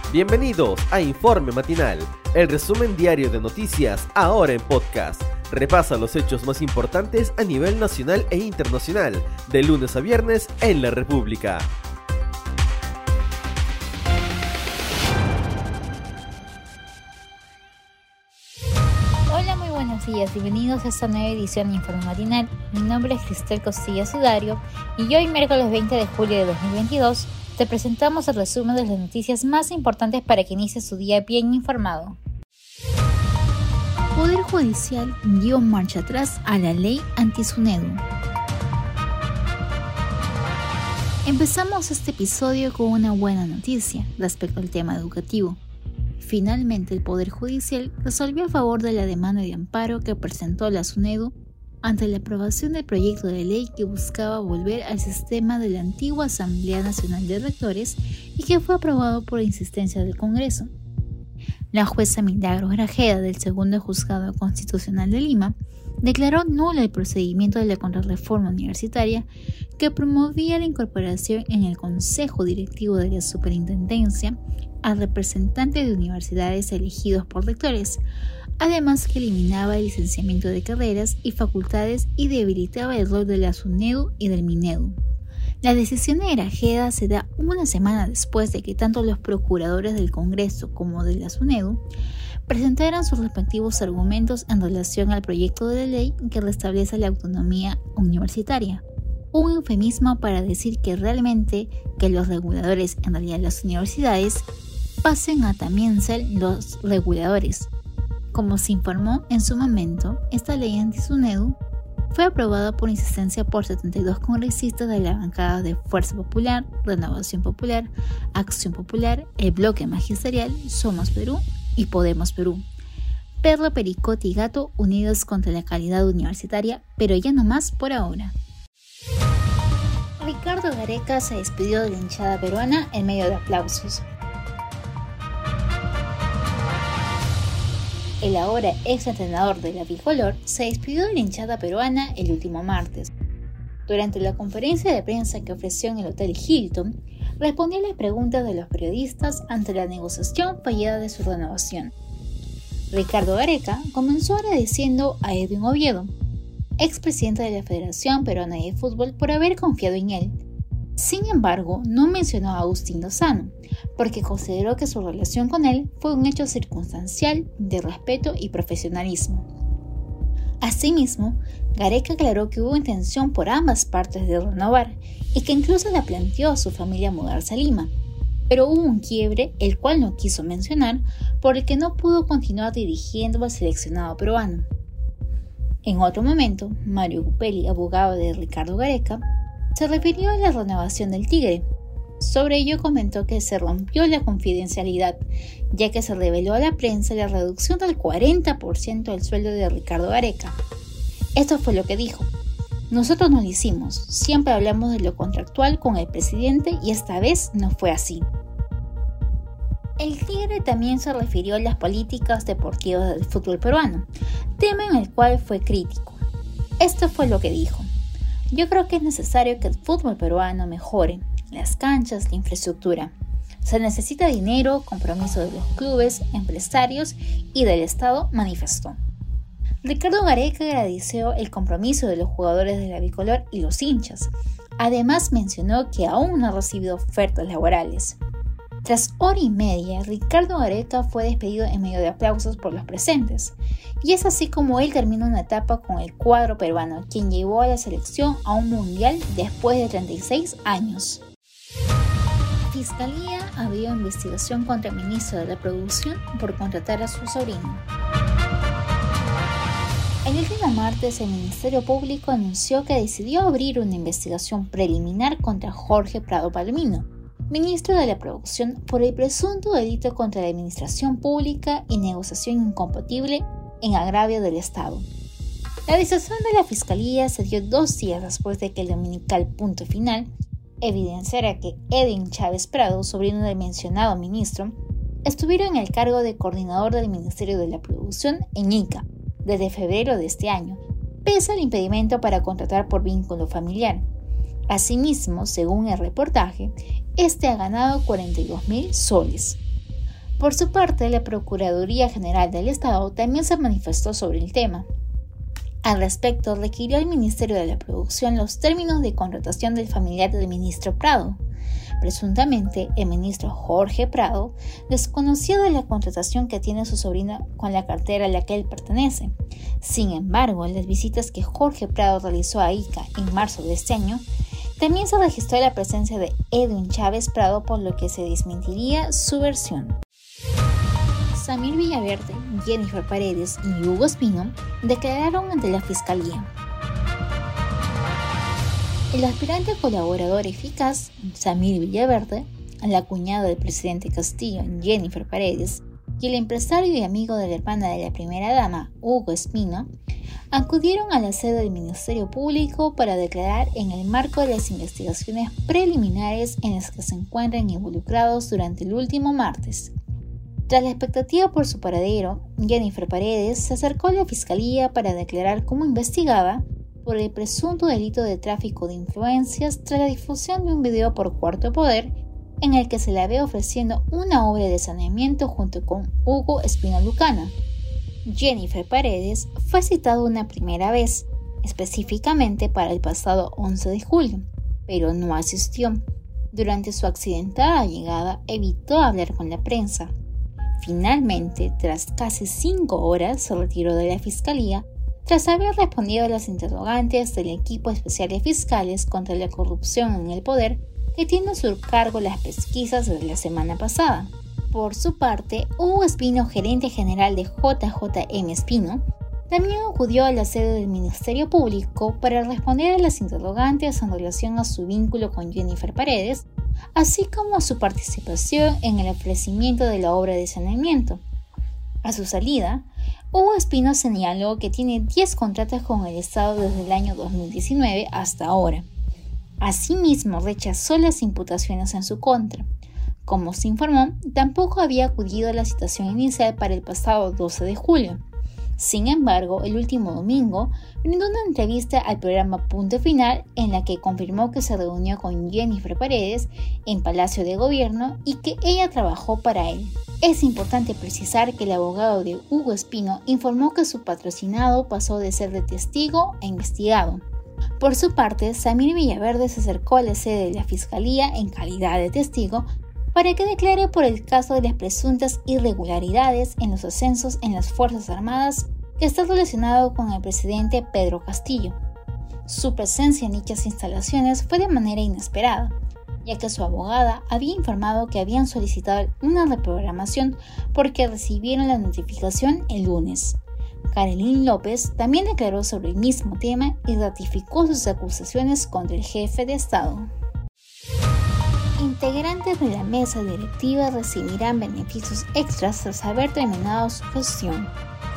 Bienvenidos a Informe Matinal, el resumen diario de noticias ahora en podcast. Repasa los hechos más importantes a nivel nacional e internacional, de lunes a viernes en la República. Hola, muy buenos días, bienvenidos a esta nueva edición de Informe Matinal. Mi nombre es Cristel Costilla Sudario y hoy, miércoles 20 de julio de 2022, te presentamos el resumen de las noticias más importantes para que inicie su día bien informado. Poder Judicial dio marcha atrás a la ley anti-SUNEDU. Empezamos este episodio con una buena noticia respecto al tema educativo. Finalmente, el Poder Judicial resolvió a favor de la demanda de amparo que presentó la SUNEDU ante la aprobación del proyecto de ley que buscaba volver al sistema de la antigua Asamblea Nacional de Rectores y que fue aprobado por insistencia del Congreso. La jueza Milagros Grajeda del Segundo Juzgado Constitucional de Lima declaró nulo el procedimiento de la contrarreforma universitaria que promovía la incorporación en el Consejo Directivo de la Superintendencia a representantes de universidades elegidos por rectores, además que eliminaba el licenciamiento de carreras y facultades y debilitaba el rol de la SUNEDU y del MINEDU. La decisión de Grajeda se da una semana después de que tanto los procuradores del Congreso como de la SUNEDU presentaran sus respectivos argumentos en relación al proyecto de ley que restablece la autonomía universitaria. Un eufemismo para decir que realmente que los reguladores, en realidad las universidades, pasen a también ser los reguladores. Como se informó en su momento, esta ley anti-SUNEDU fue aprobada por insistencia por 72 congresistas de la bancada de Fuerza Popular, Renovación Popular, Acción Popular, el Bloque Magisterial, Somos Perú y Podemos Perú. Perro, Pericote y Gato unidos contra la calidad universitaria, pero ya no más por ahora. Ricardo Gareca se despidió de la hinchada peruana en medio de aplausos. El ahora exentrenador de la bicolor se despidió de la hinchada peruana el último martes. Durante la conferencia de prensa que ofreció en el Hotel Hilton, respondió a las preguntas de los periodistas ante la negociación fallida de su renovación. Ricardo Gareca comenzó agradeciendo a Edwin Oviedo, expresidente de la Federación Peruana de Fútbol, por haber confiado en él. Sin embargo, no mencionó a Agustín Lozano, porque consideró que su relación con él fue un hecho circunstancial de respeto y profesionalismo. Asimismo, Gareca aclaró que hubo intención por ambas partes de renovar y que incluso le planteó a su familia mudarse a Lima, pero hubo un quiebre, el cual no quiso mencionar, por el que no pudo continuar dirigiendo al seleccionado peruano. En otro momento, Mario Gupelli, abogado de Ricardo Gareca, se refirió a la renovación del Tigre. Sobre ello comentó que se rompió la confidencialidad, ya que se reveló a la prensa la reducción del 40% del sueldo de Ricardo Gareca. Esto fue lo que dijo: "Nosotros no lo hicimos, siempre hablamos de lo contractual con el presidente y esta vez no fue así". El Tigre también se refirió a las políticas deportivas del fútbol peruano, tema en el cual fue crítico. Esto fue lo que dijo: "Yo creo que es necesario que el fútbol peruano mejore, las canchas, la infraestructura. Se necesita dinero, compromiso de los clubes, empresarios y del Estado", manifestó. Ricardo Gareca agradeció el compromiso de los jugadores de la bicolor y los hinchas. Además mencionó que aún no ha recibido ofertas laborales. Tras hora y media, Ricardo Gareca fue despedido en medio de aplausos por los presentes, y es así como él termina una etapa con el cuadro peruano, quien llevó a la selección a un mundial después de 36 años. Fiscalía abrió investigación contra el ministro de la Producción por contratar a su sobrino. El último martes, el Ministerio Público anunció que decidió abrir una investigación preliminar contra Jorge Prado Palomino, ministro de la Producción, por el presunto delito contra la administración pública y negociación incompatible en agravio del Estado. La decisión de la Fiscalía se dio 2 días después de que el dominical Punto Final evidenciara que Edwin Chávez Prado, sobrino del mencionado ministro, estuviera en el cargo de coordinador del Ministerio de la Producción en Ica desde febrero de este año, pese al impedimento para contratar por vínculo familiar. Asimismo, según el reportaje, este ha ganado 42.000 soles. Por su parte, la Procuraduría General del Estado también se manifestó sobre el tema. Al respecto, requirió al Ministerio de la Producción los términos de contratación del familiar del ministro Prado. Presuntamente, el ministro Jorge Prado desconocía de la contratación que tiene su sobrina con la cartera a la que él pertenece. Sin embargo, en las visitas que Jorge Prado realizó a Ica en marzo de este año, también se registró la presencia de Edwin Chávez Prado, por lo que se desmentiría su versión. Samir Villaverde, Jennifer Paredes y Hugo Espino declararon ante la Fiscalía. El aspirante colaborador eficaz, Samir Villaverde, la cuñada del presidente Castillo, Jennifer Paredes, y el empresario y amigo de la hermana de la primera dama, Hugo Espino, acudieron a la sede del Ministerio Público para declarar en el marco de las investigaciones preliminares en las que se encuentran involucrados durante el último martes. Tras la expectativa por su paradero, Jennifer Paredes se acercó a la Fiscalía para declarar como investigada por el presunto delito de tráfico de influencias tras la difusión de un video por Cuarto Poder en el que se le ve ofreciendo una obra de saneamiento junto con Hugo Espino Lucana. Jennifer Paredes fue citada una primera vez, específicamente para el pasado 11 de julio, pero no asistió. Durante su accidentada llegada, evitó hablar con la prensa. Finalmente, tras casi 5 horas, se retiró de la Fiscalía tras haber respondido a las interrogantes del equipo especial de fiscales contra la corrupción en el poder que tiene a su cargo las pesquisas de la semana pasada. Por su parte, Hugo Espino, gerente general de JJM Espino, también acudió a la sede del Ministerio Público para responder a las interrogantes en relación a su vínculo con Jennifer Paredes, así como a su participación en el ofrecimiento de la obra de saneamiento. A su salida, Hugo Espino señaló que tiene 10 contratos con el Estado desde el año 2019 hasta ahora. Asimismo, rechazó las imputaciones en su contra. Como se informó, tampoco había acudido a la citación inicial para el pasado 12 de julio. Sin embargo, el último domingo brindó una entrevista al programa Punto Final en la que confirmó que se reunió con Jennifer Paredes en Palacio de Gobierno y que ella trabajó para él. Es importante precisar que el abogado de Hugo Espino informó que su patrocinado pasó de ser de testigo a investigado. Por su parte, Samir Villaverde se acercó a la sede de la Fiscalía en calidad de testigo para que declare por el caso de las presuntas irregularidades en los ascensos en las Fuerzas Armadas que está relacionado con el presidente Pedro Castillo. Su presencia en dichas instalaciones fue de manera inesperada, ya que su abogada había informado que habían solicitado una reprogramación porque recibieron la notificación el lunes. Carolyn López también declaró sobre el mismo tema y ratificó sus acusaciones contra el jefe de Estado. Integrantes de la mesa directiva recibirán beneficios extras tras haber terminado su gestión.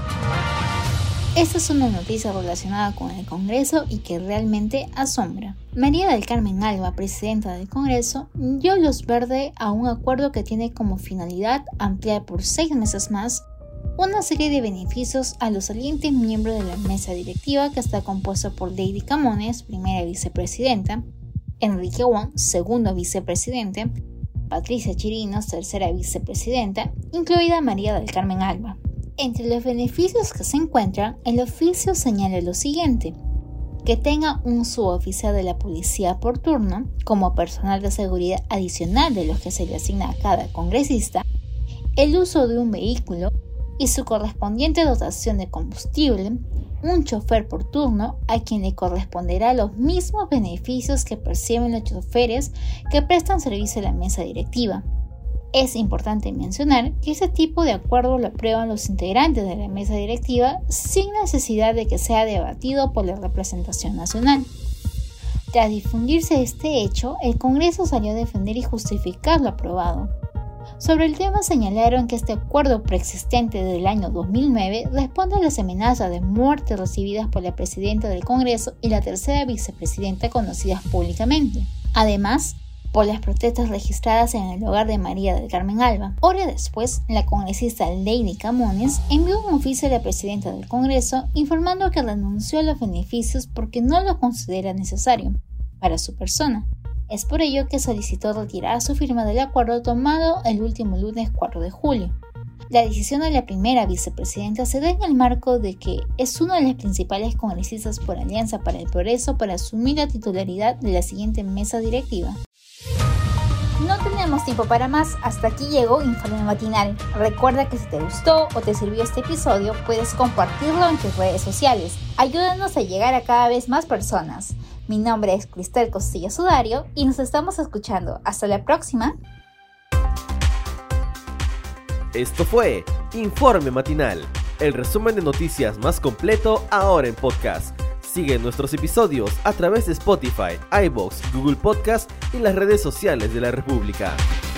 Esta es una noticia relacionada con el Congreso y que realmente asombra. María del Carmen Alba, presidenta del Congreso, dio luz verde a un acuerdo que tiene como finalidad ampliar por 6 meses más una serie de beneficios a los salientes miembros de la mesa directiva que está compuesta por Lady Camones, primera vicepresidenta, Enrique Wong, segundo vicepresidente, Patricia Chirinos, tercera vicepresidenta, incluida María del Carmen Alba. Entre los beneficios que se encuentran, el oficio señala lo siguiente: que tenga un suboficial de la policía por turno, como personal de seguridad adicional de los que se le asigna a cada congresista, el uso de un vehículo y su correspondiente dotación de combustible, un chofer por turno a quien le corresponderá los mismos beneficios que perciben los choferes que prestan servicio a la mesa directiva. Es importante mencionar que este tipo de acuerdo lo aprueban los integrantes de la mesa directiva sin necesidad de que sea debatido por la representación nacional. Tras difundirse este hecho, el Congreso salió a defender y justificar lo aprobado. Sobre el tema señalaron que este acuerdo preexistente desde el año 2009 responde a las amenazas de muerte recibidas por la presidenta del Congreso y la tercera vicepresidenta conocidas públicamente. Además, por las protestas registradas en el hogar de María del Carmen Alba. Horas después, la congresista Lady Camones envió un oficio a la presidenta del Congreso informando que renunció a los beneficios porque no lo considera necesario para su persona. Es por ello que solicitó retirar su firma del acuerdo tomado el último lunes 4 de julio. La decisión de la primera vicepresidenta se da en el marco de que es uno de los principales congresistas por Alianza para el Progreso para asumir la titularidad de la siguiente mesa directiva. No tenemos tiempo para más, hasta aquí llegó Informe Matinal. Recuerda que si te gustó o te sirvió este episodio, puedes compartirlo en tus redes sociales. Ayúdanos a llegar a cada vez más personas. Mi nombre es Cristel Costilla Sudario y nos estamos escuchando. Hasta la próxima. Esto fue Informe Matinal, el resumen de noticias más completo ahora en podcast. Sigue nuestros episodios a través de Spotify, iVoox, Google Podcast y las redes sociales de la República.